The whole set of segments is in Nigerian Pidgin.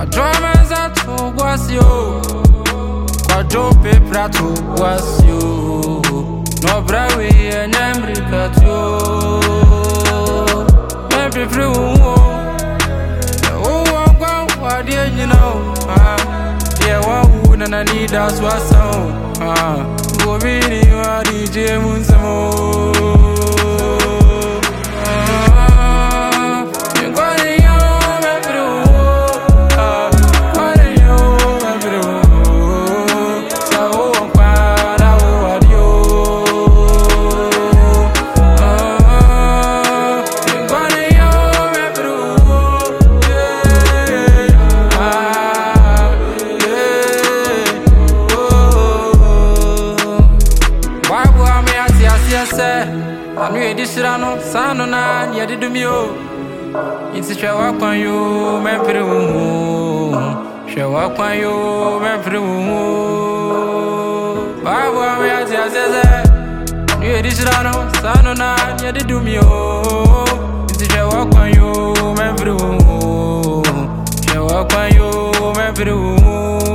Adromeza to was you. Quadruple prato was you. No brawi and America too. Maybe free what do you know? Yeah, what would I need us was so. Go really, what DJ Munzamo. I knew this rano, Sano, ya did me. It's a show up on you, Mempri. Show up on you, Mempri. Baba, I said, knew this rano, Sano, ya did me. It's a show up on you, Mempri. Show up on you, Mempri.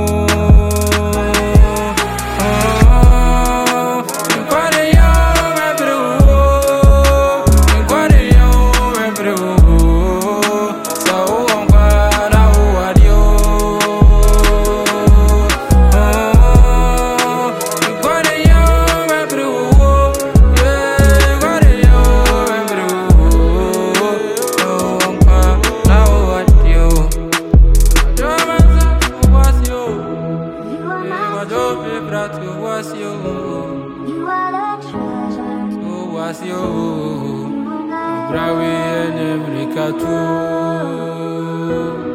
Was you, Brawi and America too.